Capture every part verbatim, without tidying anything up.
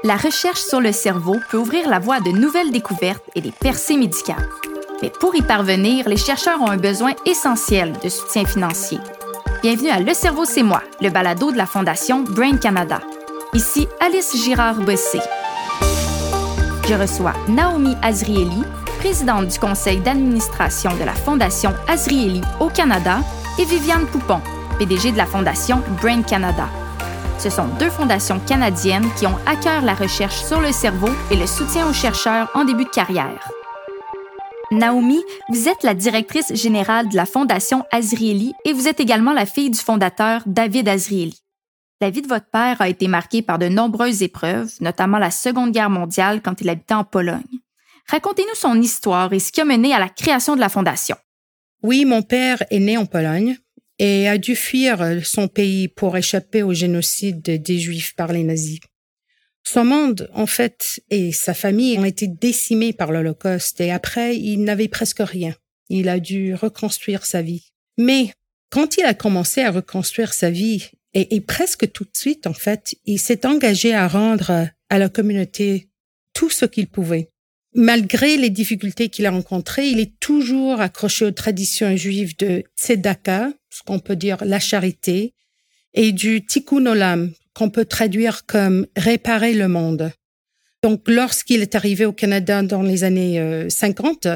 La recherche sur le cerveau peut ouvrir la voie à de nouvelles découvertes et des percées médicales. Mais pour y parvenir, les chercheurs ont un besoin essentiel de soutien financier. Bienvenue à Le cerveau, c'est moi, le balado de la Fondation Brain Canada. Ici Alice Girard-Bossé. Je reçois Naomi Azrieli, présidente du conseil d'administration de la Fondation Azrieli au Canada, et Viviane Poupon, P D G de la Fondation Brain Canada. Ce sont deux fondations canadiennes qui ont à cœur la recherche sur le cerveau et le soutien aux chercheurs en début de carrière. Naomi, vous êtes la directrice générale de la Fondation Azrieli et vous êtes également la fille du fondateur David Azrieli. La vie de votre père a été marquée par de nombreuses épreuves, notamment la Seconde Guerre mondiale quand il habitait en Pologne. Racontez-nous son histoire et ce qui a mené à la création de la Fondation. Oui, mon père est né en Pologne et a dû fuir son pays pour échapper au génocide des Juifs par les nazis. Son monde, en fait, et sa famille ont été décimés par l'Holocauste et après, il n'avait presque rien. Il a dû reconstruire sa vie. Mais quand il a commencé à reconstruire sa vie, et, et presque tout de suite, en fait, il s'est engagé à rendre à la communauté tout ce qu'il pouvait. Malgré les difficultés qu'il a rencontrées, il est toujours accroché aux traditions juives de tzedaka, ce qu'on peut dire la charité, et du tikkun olam, qu'on peut traduire comme réparer le monde. Donc, lorsqu'il est arrivé au Canada dans les années euh, cinquante,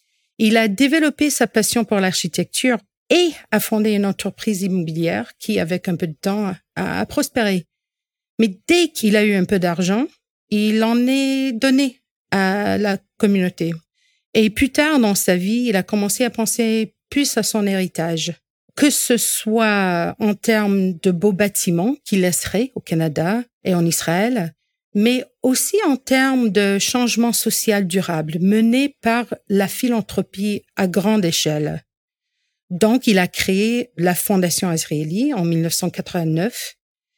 il a développé sa passion pour l'architecture et a fondé une entreprise immobilière qui, avec un peu de temps, a, a prospéré. Mais dès qu'il a eu un peu d'argent, il en est donné à la communauté. Et plus tard dans sa vie, il a commencé à penser plus à son héritage, que ce soit en termes de beaux bâtiments qu'il laisserait au Canada et en Israël, mais aussi en termes de changement social durable mené par la philanthropie à grande échelle. Donc, il a créé la Fondation Azrieli en dix-neuf cent quatre-vingt-neuf.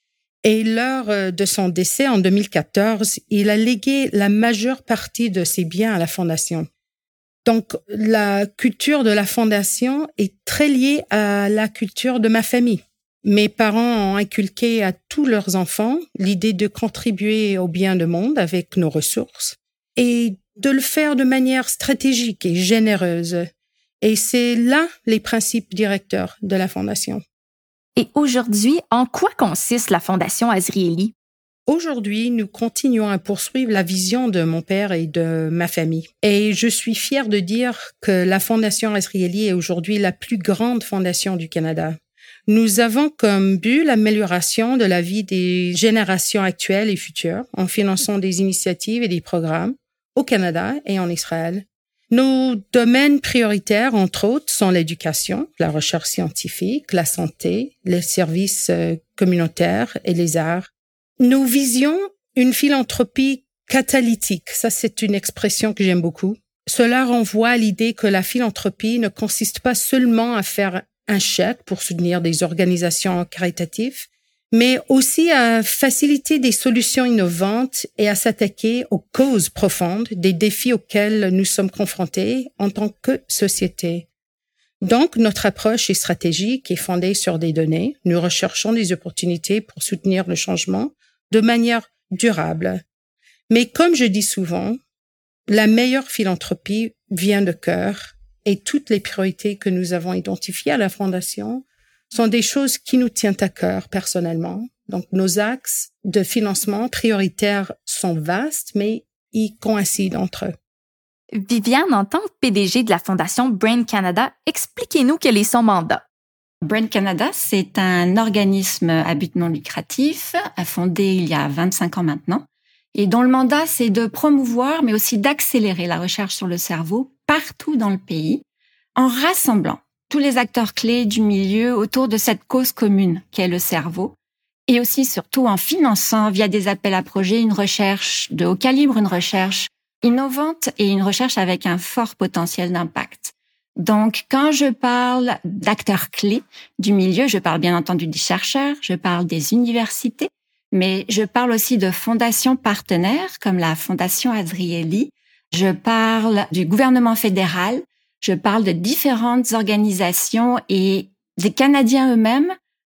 Et lors de son décès en deux mille quatorze, il a légué la majeure partie de ses biens à la Fondation. Donc, la culture de la Fondation est très liée à la culture de ma famille. Mes parents ont inculqué à tous leurs enfants l'idée de contribuer au bien du monde avec nos ressources et de le faire de manière stratégique et généreuse. Et c'est là les principes directeurs de la Fondation. Et aujourd'hui, en quoi consiste la Fondation Azrieli? Aujourd'hui, nous continuons à poursuivre la vision de mon père et de ma famille. Et je suis fière de dire que la Fondation Azrieli est aujourd'hui la plus grande fondation du Canada. Nous avons comme but l'amélioration de la vie des générations actuelles et futures en finançant des initiatives et des programmes au Canada et en Israël. Nos domaines prioritaires, entre autres, sont l'éducation, la recherche scientifique, la santé, les services communautaires et les arts. Nous visions une philanthropie catalytique. Ça, c'est une expression que j'aime beaucoup. Cela renvoie à l'idée que la philanthropie ne consiste pas seulement à faire un chèque pour soutenir des organisations caritatives, mais aussi à faciliter des solutions innovantes et à s'attaquer aux causes profondes des défis auxquels nous sommes confrontés en tant que société. Donc, notre approche est stratégique et fondée sur des données. Nous recherchons des opportunités pour soutenir le changement de manière durable. Mais comme je dis souvent, la meilleure philanthropie vient de cœur et toutes les priorités que nous avons identifiées à la Fondation sont des choses qui nous tiennent à cœur personnellement. Donc, nos axes de financement prioritaires sont vastes, mais ils coïncident entre eux. Viviane, en tant que P D G de la Fondation Brain Canada, expliquez-nous quel est son mandat. Brain Canada, c'est un organisme à but non lucratif, fondé il y a vingt-cinq ans maintenant, et dont le mandat, c'est de promouvoir, mais aussi d'accélérer la recherche sur le cerveau partout dans le pays, en rassemblant tous les acteurs clés du milieu autour de cette cause commune qu'est le cerveau, et aussi surtout en finançant via des appels à projets une recherche de haut calibre, une recherche innovante et une recherche avec un fort potentiel d'impact. Donc, quand je parle d'acteurs clés du milieu, je parle bien entendu des chercheurs, je parle des universités, mais je parle aussi de fondations partenaires comme la Fondation Azrieli, je parle du gouvernement fédéral, je parle de différentes organisations et des Canadiens eux-mêmes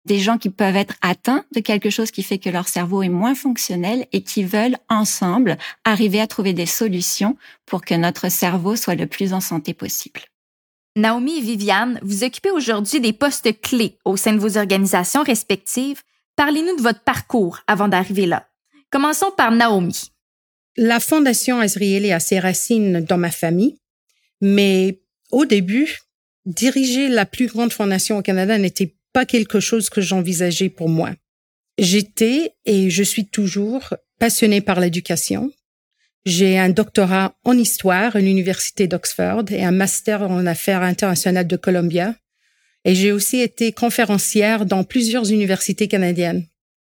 des gens qui peuvent être atteints de quelque chose qui fait que leur cerveau est moins fonctionnel et qui veulent ensemble arriver à trouver des solutions pour que notre cerveau soit le plus en santé possible. Naomi et Viviane, vous occupez aujourd'hui des postes clés au sein de vos organisations respectives. Parlez-nous de votre parcours avant d'arriver là. Commençons par Naomi. La Fondation Azrieli a ses racines dans ma famille, mais au début, diriger la plus grande fondation au Canada n'était pas quelque chose que j'envisageais pour moi. J'étais et je suis toujours passionnée par l'éducation. J'ai un doctorat en histoire à l'Université d'Oxford et un master en affaires internationales de Columbia. Et j'ai aussi été conférencière dans plusieurs universités canadiennes.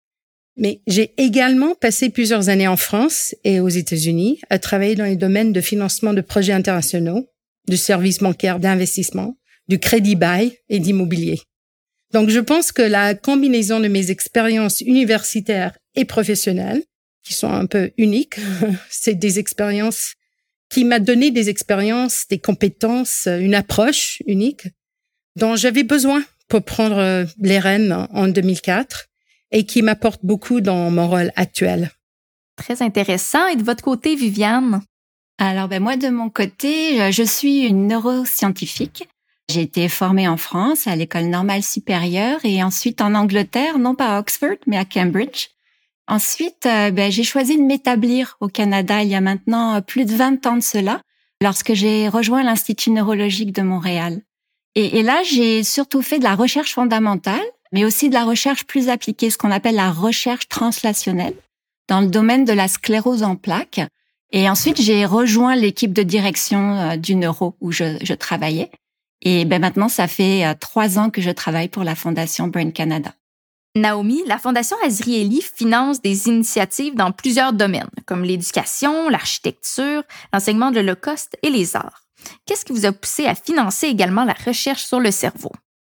Mais j'ai également passé plusieurs années en France et aux États-Unis à travailler dans les domaines de financement de projets internationaux, du service bancaire d'investissement, du crédit bail et d'immobilier. Donc, je pense que la combinaison de mes expériences universitaires et professionnelles, qui sont un peu uniques, c'est des expériences qui m'a donné des expériences, des compétences, une approche unique dont j'avais besoin pour prendre les rênes en deux mille quatre et qui m'apporte beaucoup dans mon rôle actuel. Très intéressant. Et de votre côté, Viviane? Alors, ben moi, de mon côté, je suis une neuroscientifique. J'ai été formée en France à l'École normale supérieure et ensuite en Angleterre, non pas à Oxford, mais à Cambridge. Ensuite, euh, ben, j'ai choisi de m'établir au Canada il y a maintenant plus de vingt ans de cela, lorsque j'ai rejoint l'Institut neurologique de Montréal. Et, et là, j'ai surtout fait de la recherche fondamentale, mais aussi de la recherche plus appliquée, ce qu'on appelle la recherche translationnelle, dans le domaine de la sclérose en plaques. Et ensuite, j'ai rejoint l'équipe de direction euh, du neuro où je, je travaillais. Et ben maintenant, ça fait euh, trois ans que je travaille pour la Fondation Brain Canada. Naomi, la Fondation Azrieli finance des initiatives dans plusieurs domaines, comme l'éducation, l'architecture, l'enseignement de l'Holocauste et les arts. Qu'est-ce qui vous a poussé à financer également la recherche sur le cerveau?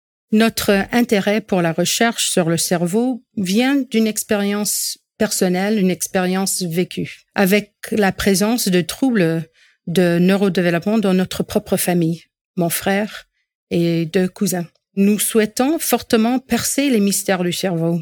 Notre intérêt pour la recherche sur le cerveau vient d'une expérience personnelle, une expérience vécue, avec la présence de troubles de neurodéveloppement dans notre propre famille, mon frère et deux cousins. Nous souhaitons fortement percer les mystères du cerveau.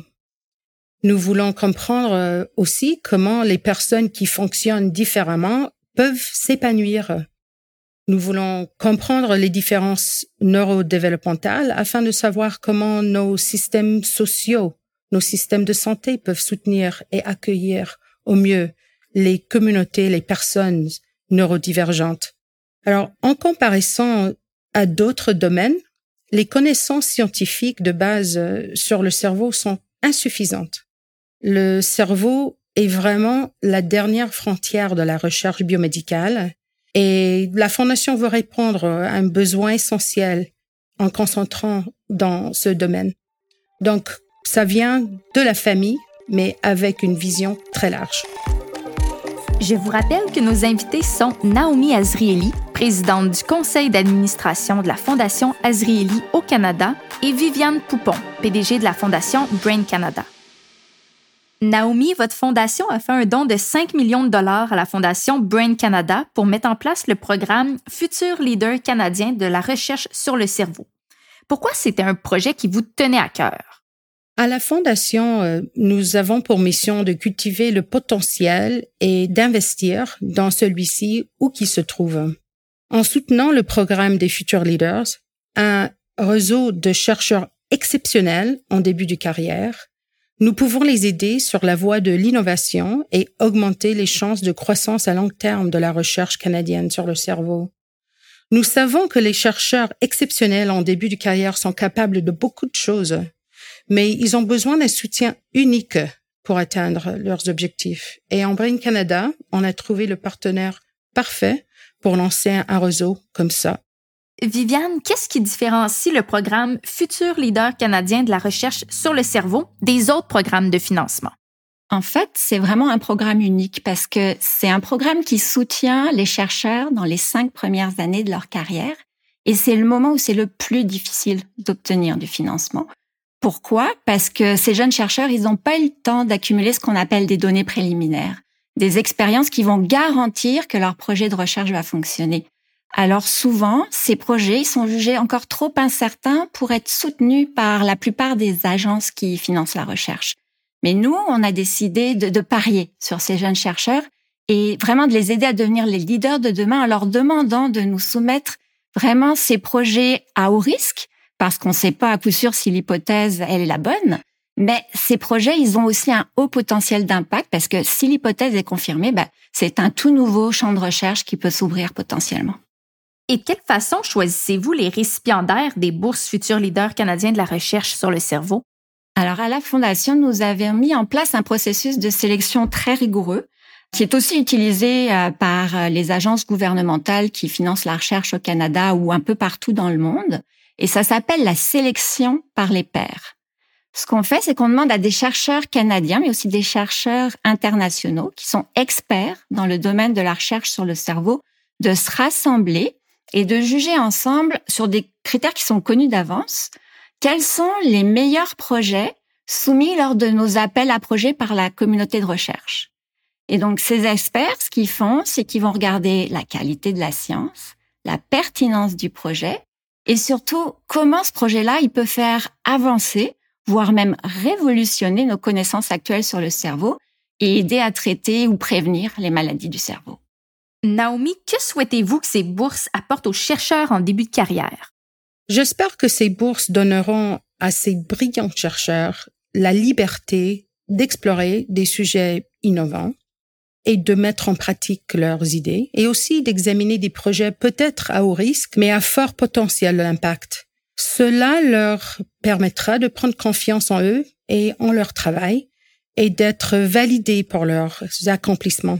Nous voulons comprendre aussi comment les personnes qui fonctionnent différemment peuvent s'épanouir. Nous voulons comprendre les différences neurodéveloppementales afin de savoir comment nos systèmes sociaux, nos systèmes de santé peuvent soutenir et accueillir au mieux les communautés, les personnes neurodivergentes. Alors, en comparaison à d'autres domaines, les connaissances scientifiques de base sur le cerveau sont insuffisantes. Le cerveau est vraiment la dernière frontière de la recherche biomédicale et la Fondation veut répondre à un besoin essentiel en concentrant dans ce domaine. Donc, ça vient de la famille, mais avec une vision très large. Je vous rappelle que nos invités sont Naomi Azrieli, présidente du conseil d'administration de la Fondation Azrieli au Canada, et Viviane Poupon, P D G de la Fondation Brain Canada. Naomi, votre fondation a fait un don de cinq millions de dollars à la Fondation Brain Canada pour mettre en place le programme Futur Leader canadien de la recherche sur le cerveau. Pourquoi c'était un projet qui vous tenait à cœur? À la Fondation, nous avons pour mission de cultiver le potentiel et d'investir dans celui-ci où qu'il se trouve. En soutenant le programme des Future Leaders, un réseau de chercheurs exceptionnels en début de carrière, nous pouvons les aider sur la voie de l'innovation et augmenter les chances de croissance à long terme de la recherche canadienne sur le cerveau. Nous savons que les chercheurs exceptionnels en début de carrière sont capables de beaucoup de choses, mais ils ont besoin d'un soutien unique pour atteindre leurs objectifs. Et en Brain Canada, on a trouvé le partenaire parfait pour lancer un réseau comme ça. Viviane, qu'est-ce qui différencie le programme Futur Leader canadien de la recherche sur le cerveau des autres programmes de financement? En fait, c'est vraiment un programme unique parce que c'est un programme qui soutient les chercheurs dans les cinq premières années de leur carrière et c'est le moment où c'est le plus difficile d'obtenir du financement. Pourquoi? Parce que ces jeunes chercheurs, ils n'ont pas eu le temps d'accumuler ce qu'on appelle des données préliminaires, des expériences qui vont garantir que leur projet de recherche va fonctionner. Alors souvent, ces projets ils sont jugés encore trop incertains pour être soutenus par la plupart des agences qui financent la recherche. Mais nous, on a décidé de, de parier sur ces jeunes chercheurs et vraiment de les aider à devenir les leaders de demain en leur demandant de nous soumettre vraiment ces projets à haut risque, parce qu'on ne sait pas à coup sûr si l'hypothèse elle est la bonne. Mais ces projets, ils ont aussi un haut potentiel d'impact parce que si l'hypothèse est confirmée, ben, c'est un tout nouveau champ de recherche qui peut s'ouvrir potentiellement. Et de quelle façon choisissez-vous les récipiendaires des bourses Futurs leaders canadiens de la recherche sur le cerveau? Alors, à la Fondation, nous avons mis en place un processus de sélection très rigoureux qui est aussi utilisé par les agences gouvernementales qui financent la recherche au Canada ou un peu partout dans le monde. Et ça s'appelle la sélection par les pairs. Ce qu'on fait, c'est qu'on demande à des chercheurs canadiens, mais aussi des chercheurs internationaux qui sont experts dans le domaine de la recherche sur le cerveau, de se rassembler et de juger ensemble sur des critères qui sont connus d'avance, quels sont les meilleurs projets soumis lors de nos appels à projets par la communauté de recherche. Et donc, ces experts, ce qu'ils font, c'est qu'ils vont regarder la qualité de la science, la pertinence du projet et surtout comment ce projet-là, il peut faire avancer, voire même révolutionner nos connaissances actuelles sur le cerveau et aider à traiter ou prévenir les maladies du cerveau. Naomi, que souhaitez-vous que ces bourses apportent aux chercheurs en début de carrière? J'espère que ces bourses donneront à ces brillants chercheurs la liberté d'explorer des sujets innovants et de mettre en pratique leurs idées et aussi d'examiner des projets peut-être à haut risque, mais à fort potentiel d'impact. Cela leur permettra de prendre confiance en eux et en leur travail et d'être validés pour leurs accomplissements.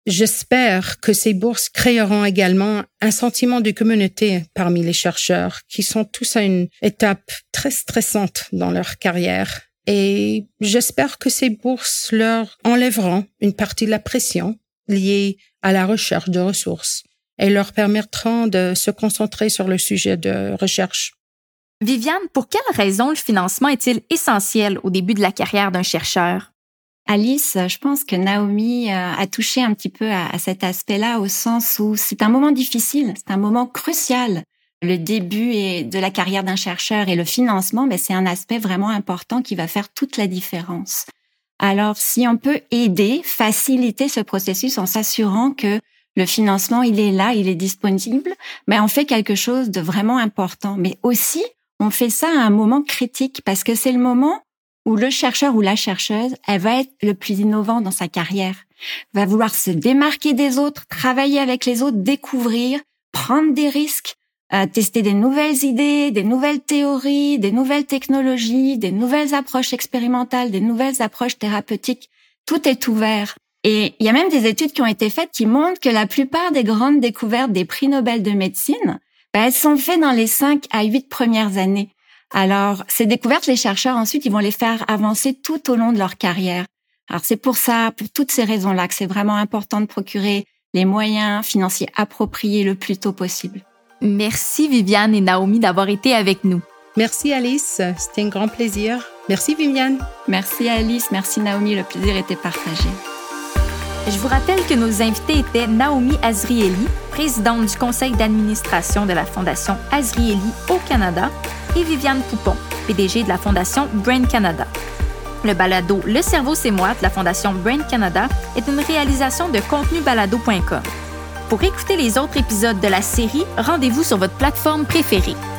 J'espère que ces bourses créeront également un sentiment de communauté parmi les chercheurs qui sont tous à une étape très stressante dans leur carrière. Et j'espère que ces bourses leur enlèveront une partie de la pression liée à la recherche de ressources et leur permettront de se concentrer sur le sujet de recherche. Viviane, pour quelles raisons le financement est-il essentiel au début de la carrière d'un chercheur? Alice, je pense que Naomi a touché un petit peu à cet aspect-là au sens où c'est un moment difficile, c'est un moment crucial. Le début de la carrière d'un chercheur et le financement, ben c'est un aspect vraiment important qui va faire toute la différence. Alors, si on peut aider, faciliter ce processus en s'assurant que le financement, il est là, il est disponible, ben on fait quelque chose de vraiment important. Mais aussi, on fait ça à un moment critique parce que c'est le moment où le chercheur ou la chercheuse, elle va être le plus innovant dans sa carrière, va vouloir se démarquer des autres, travailler avec les autres, découvrir, prendre des risques, euh, tester des nouvelles idées, des nouvelles théories, des nouvelles technologies, des nouvelles approches expérimentales, des nouvelles approches thérapeutiques. Tout est ouvert. Et il y a même des études qui ont été faites qui montrent que la plupart des grandes découvertes des prix Nobel de médecine, ben, elles sont faites dans les cinq à huit premières années. Alors, ces découvertes, les chercheurs, ensuite, ils vont les faire avancer tout au long de leur carrière. Alors, c'est pour ça, pour toutes ces raisons-là, que c'est vraiment important de procurer les moyens financiers appropriés le plus tôt possible. Merci Viviane et Naomi d'avoir été avec nous. Merci Alice, c'était un grand plaisir. Merci Viviane. Merci Alice, merci Naomi, le plaisir était partagé. Je vous rappelle que nos invités étaient Naomi Azrieli, présidente du conseil d'administration de la Fondation Azrieli au Canada, et Viviane Poupon, P D G de la Fondation Brain Canada. Le balado Le cerveau c'est moi de la Fondation Brain Canada est une réalisation de contenu balado point com. Pour écouter les autres épisodes de la série, rendez-vous sur votre plateforme préférée.